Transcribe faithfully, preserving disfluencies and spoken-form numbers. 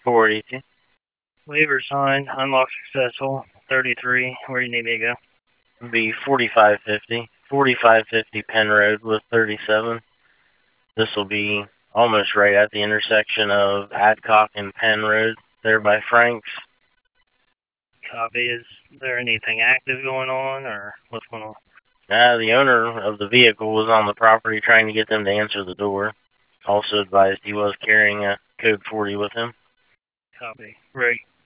four eighty-two. Waiver signed. Unlock successful. thirty-three. Where do you need me to go? It'll be forty-five fifty. forty-five fifty Penn Road with thirty-seven. This will be almost right at the intersection of Adcock and Penn Road, there by Frank's. Copy. Is there anything active going on, or what's going on? Uh, the owner of the vehicle was on the property trying to get them to answer the door. Also advised he was carrying a code forty with him. Copy. Right.